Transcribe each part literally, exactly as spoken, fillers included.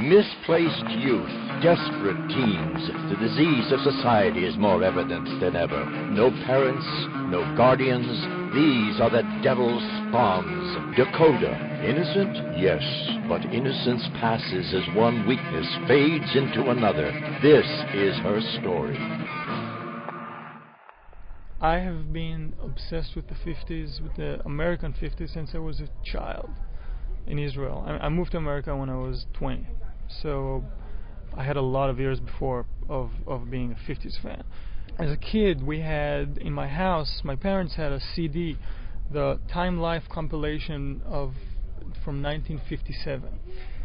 Misplaced youth, desperate teens. The disease of society is more evident than ever. No parents, no guardians. These are the devil's spawns. Dakota, innocent? Yes, but innocence passes as one weakness fades into another. This is her story. I have been obsessed with the fifties, with the American fifties, since I was a child in Israel. I, I moved to America when I was twenty, so I had a lot of years before of, of being a fifties fan. As a kid, we had, in my house, my parents had a C D, the Time Life compilation of from nineteen fifty-seven.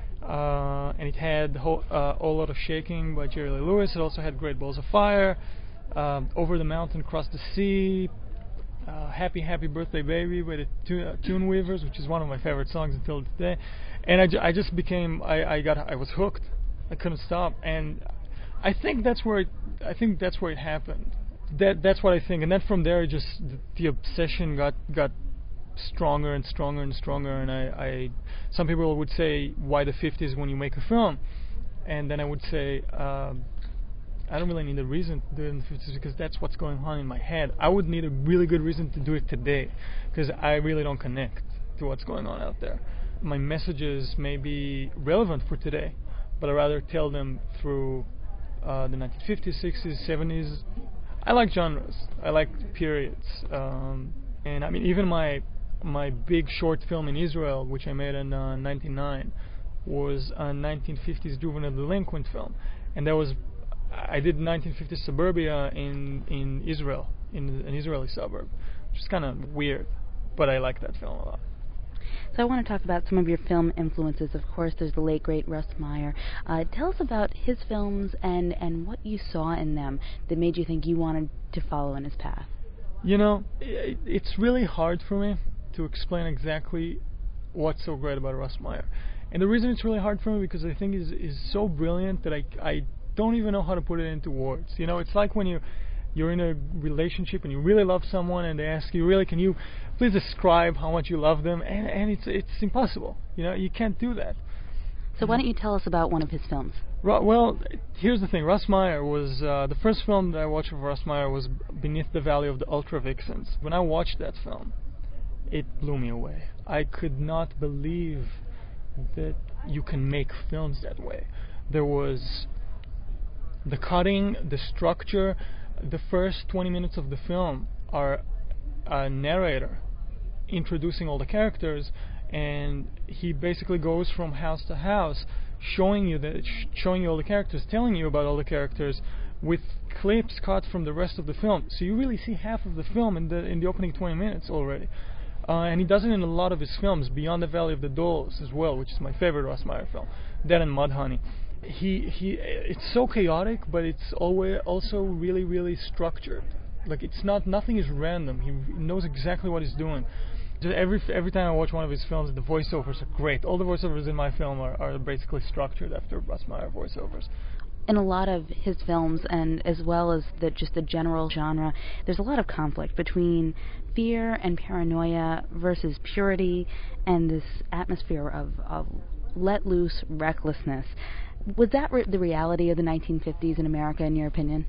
Uh, and it had whole, uh, All Out of Shaking by Jerry Lee Lewis. It also had Great Balls of Fire, Um, Over the Mountain, Across the Sea, uh, Happy Happy Birthday Baby by the tu- uh, Tune Weavers, which is one of my favorite songs until today. And I, ju- I just became, I, I got, I was hooked. I couldn't stop, and I think that's where it, I think that's where it happened. That that's what I think, and then from there, it just the, the obsession got got stronger and stronger and stronger. And I, I, some people would say, why the fifties when you make a film? And then I would say, um, I don't really need a reason to do it in the fifties because that's what's going on in my head. I would need a really good reason to do it today because I really don't connect to what's going on out there. My messages may be relevant for today, but I rather tell them through uh, the nineteen fifties, sixties, seventies. I like genres. I like periods. Um, and I mean, even my my big short film in Israel, which I made in uh, ninety-nine, was a nineteen fifties juvenile delinquent film. And that was I did nineteen fifties suburbia in, in Israel, in an Israeli suburb, which is kind of weird, but I like that film a lot. So I want to talk about some of your film influences. Of course, there's the late, great Russ Meyer. Uh, tell us about his films and, and what you saw in them that made you think you wanted to follow in his path. You know, it, it's really hard for me to explain exactly what's so great about Russ Meyer. And the reason it's really hard for me because I think he's is so brilliant that I, I don't even know how to put it into words. You know, it's like when you you're in a relationship and you really love someone and they ask you, really, can you please describe how much you love them? And and it's it's impossible. You know, you can't do that. So why don't you tell us about one of his films? Ru- well, here's the thing. Russ Meyer was uh, the first film that I watched of Russ Meyer was Beneath the Valley of the Ultra Vixens. When I watched that film, it blew me away. I could not believe that you can make films that way. There was the cutting, the structure. The first twenty minutes of the film are a narrator introducing all the characters, and he basically goes from house to house, showing you the, sh- showing you all the characters, telling you about all the characters, with clips cut from the rest of the film. So you really see half of the film in the in the opening twenty minutes already. Uh, and he does it in a lot of his films, Beyond the Valley of the Dolls as well, which is my favorite Russ Meyer film. That and Mudhoney. He he. It's so chaotic, but it's always also really really structured. Like it's not nothing is random. He knows exactly what he's doing. Just every every time I watch one of his films, the voiceovers are great. All the voiceovers in my film are, are basically structured after Russ Meyer voiceovers. In a lot of his films, and as well as the just the general genre, there's a lot of conflict between fear and paranoia versus purity and this atmosphere of, of let loose recklessness. Was that re- the reality of the nineteen fifties in America, in your opinion?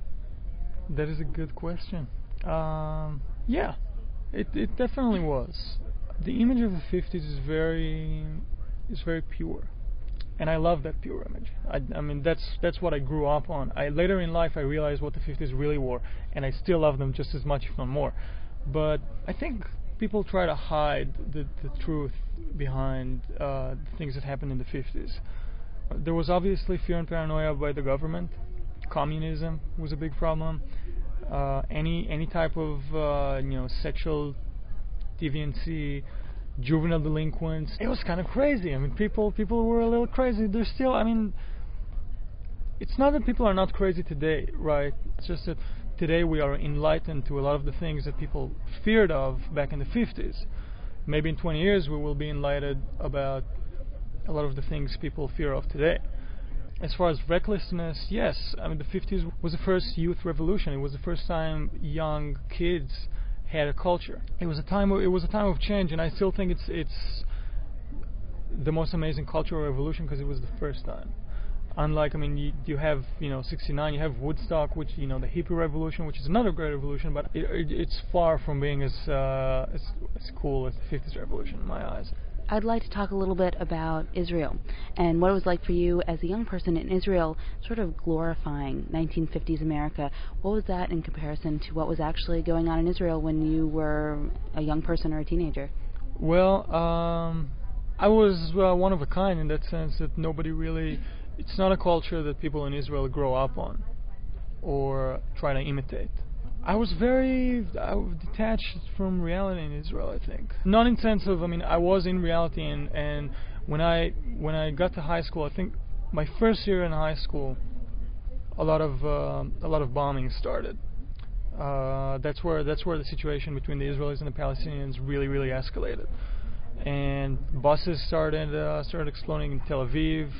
That is a good question. Um, yeah, it it definitely was. The image of the fifties is very is very pure. And I love that pure image. I, I mean, that's that's what I grew up on. I later in life I realized what the fifties really were, and I still love them just as much, if not more. But I think people try to hide the, the truth behind uh, the things that happened in the fifties. There was obviously fear and paranoia by the government. Communism was a big problem. Uh, any any type of uh, you know sexual deviancy. Juvenile delinquents. It was kind of crazy. I mean, people people were a little crazy. They're still. I mean, it's not that people are not crazy today, right? It's just that today we are enlightened to a lot of the things that people feared of back in the fifties. Maybe in twenty years we will be enlightened about a lot of the things people fear of today. As far as recklessness, yes. I mean, the fifties was the first youth revolution. It was the first time young kids had a culture. It was a time. Of, it was a time of change, and I still think it's it's the most amazing cultural revolution because it was the first time. Unlike, I mean, you, you have, you know, sixty-nine, you have Woodstock, which, you know, the hippie revolution, which is another great revolution, but it, it, it's far from being as, uh, as as cool as the fifties revolution in my eyes. I'd like to talk a little bit about Israel and what it was like for you as a young person in Israel, sort of glorifying nineteen fifties America. What was that in comparison to what was actually going on in Israel when you were a young person or a teenager? Well, um, I was uh, one of a kind in that sense that nobody really, it's not a culture that people in Israel grow up on or try to imitate. I was very I was detached from reality in Israel, I think. Not in sense of, I mean, I was in reality, and, and when I when I got to high school, I think my first year in high school, a lot of uh, a lot of bombing started. Uh, that's where that's where the situation between the Israelis and the Palestinians really really escalated, and buses started uh, started exploding in Tel Aviv,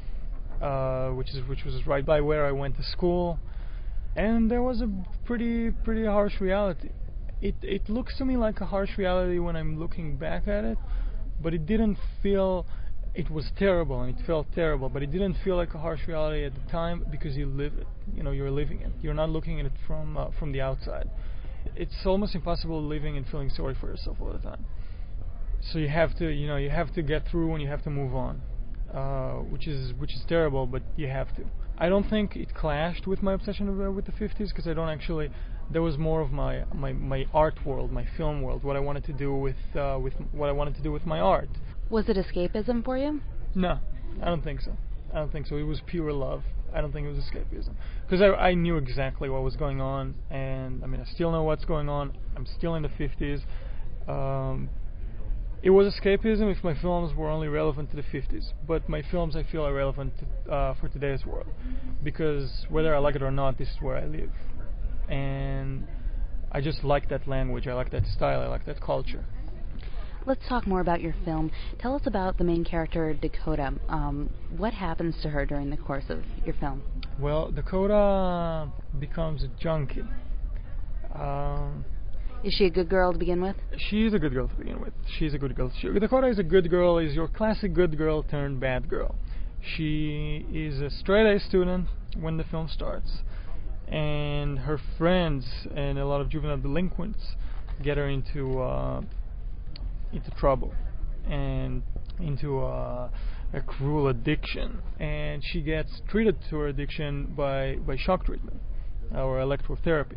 uh, which is which was right by where I went to school. And there was a pretty pretty harsh reality. It it looks to me like a harsh reality when I'm looking back at it, but it didn't feel, it was terrible and it felt terrible, but it didn't feel like a harsh reality at the time because you live it. You know, you're living it. You're not looking at it from uh, from the outside. It's almost impossible living and feeling sorry for yourself all the time. So you have to, you know, you have to get through and you have to move on, uh, which is which is terrible, but you have to. I don't think it clashed with my obsession of, uh, with the fifties, because I don't actually. There was more of my, my, my art world, my film world, what I wanted to do with uh, with what I wanted to do with my art. Was it escapism for you? No, I don't think so. I don't think so. It was pure love. I don't think it was escapism, because I, I knew exactly what was going on, and I mean I still know what's going on. I'm still in the fifties. Um, It was escapism if my films were only relevant to the fifties, but my films I feel are relevant to, uh, for today's world, because whether I like it or not, this is where I live, and I just like that language, I like that style, I like that culture. Let's talk more about your film. Tell us about the main character, Dakota. Um, what happens to her during the course of your film? Well, Dakota becomes a junkie. Um, Is she a good girl to begin with? She's a good girl to begin with. She's a good girl. She, Dakota is a good girl, is your classic good girl turned bad girl. She is a straight A student when the film starts, and her friends and a lot of juvenile delinquents get her into uh, into trouble and into uh, a cruel addiction, and she gets treated to her addiction by, by shock treatment or electrotherapy.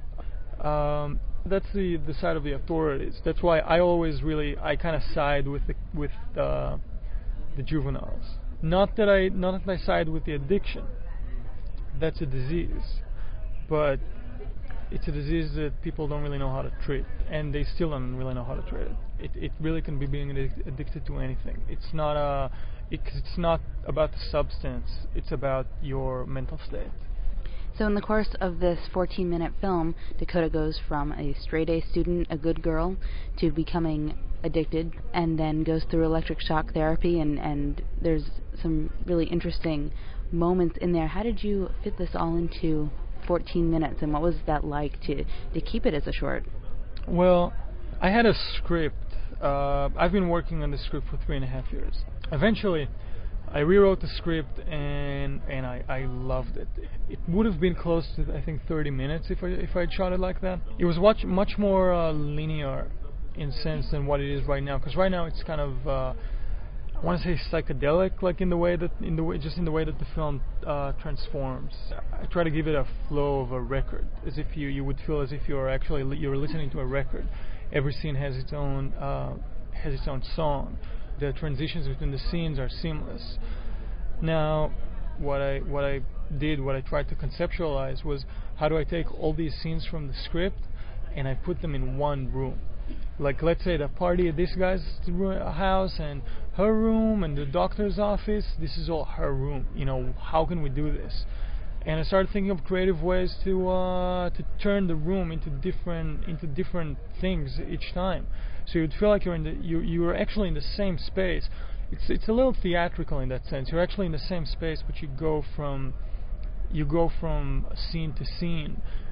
Um, That's the, the side of the authorities. That's why I always really I kind of side with the with uh, the juveniles. Not that I not that I side with the addiction. That's a disease, but it's a disease that people don't really know how to treat, and they still don't really know how to treat it. It it really can be being addic- addicted to anything. It's not a it, it's not about the substance. It's about your mental state. So in the course of this fourteen-minute film, Dakota goes from a straight-A student, a good girl, to becoming addicted, and then goes through electric shock therapy, and, and there's some really interesting moments in there. How did you fit this all into fourteen minutes, and what was that like to, to keep it as a short? Well, I had a script. Uh, I've been working on the script for three and a half years. Eventually, I rewrote the script and and I, I loved it. It would have been close to I think thirty minutes if I if I'd shot it like that. It was much much more uh, linear in sense than what it is right now. Because right now it's kind of uh, I want to say psychedelic, like in the way that in the way just in the way that the film uh, transforms. I try to give it a flow of a record, as if you you would feel as if you're actually li- you're listening to a record. Every scene has its own uh, has its own song. The transitions between the scenes are seamless. Now, what I what I did, what I tried to conceptualize was how do I take all these scenes from the script and I put them in one room. Like, let's say the party at this guy's house and her room and the doctor's office. This is all her room. You know, how can we do this? And I started thinking of creative ways to uh, to turn the room into different into different things each time. So you'd feel like you're in the you you were actually in the same space. It's it's a little theatrical in that sense. You're actually in the same space, but you go from you go from scene to scene,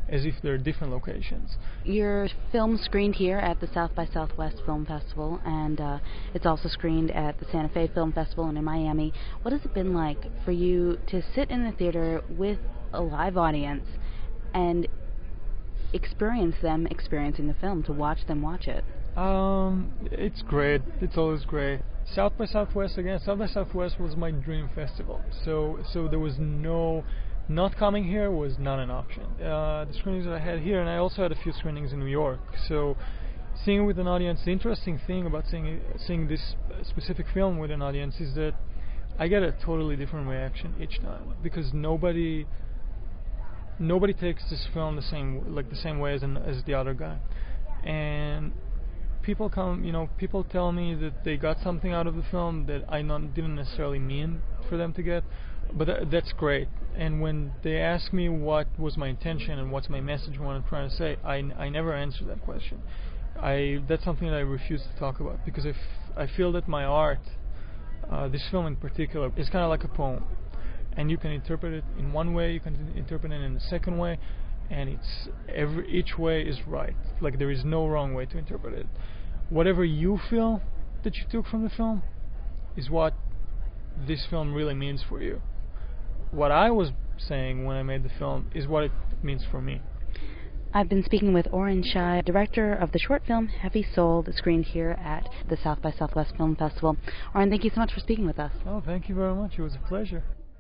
as if they're different locations. Your film screened here at the South by Southwest Film Festival, and uh, it's also screened at the Santa Fe Film Festival and in Miami. What has it been like for you to sit in the theater with a live audience and experience them experiencing the film, to watch them watch it? Um, it's great. It's always great. South by Southwest, again, South by Southwest was my dream festival. So, so there was no, not coming here was not an option. Uh, the screenings that I had here, and I also had a few screenings in New York. So, seeing it with an audience, the interesting thing about seeing seeing this specific film with an audience is that I get a totally different reaction each time, because nobody. Nobody takes this film the same like the same way as an, as the other guy, and people come, you know, people tell me that they got something out of the film that I not, didn't necessarily mean for them to get, but th- that's great. And when they ask me what was my intention and what's my message, what I'm trying to say, I, I never answer that question. I that's something that I refuse to talk about, because I, f- I feel that my art, uh, this film in particular, is kind of like a poem. And you can interpret it in one way, you can interpret it in the second way, and it's every each way is right. Like, there is no wrong way to interpret it. Whatever you feel that you took from the film is what this film really means for you. What I was saying when I made the film is what it means for me. I've been speaking with Oren Shai, director of the short film Heavy Soul, that's screened here at the South by Southwest Film Festival. Oren, thank you so much for speaking with us. Oh, thank you very much. It was a pleasure.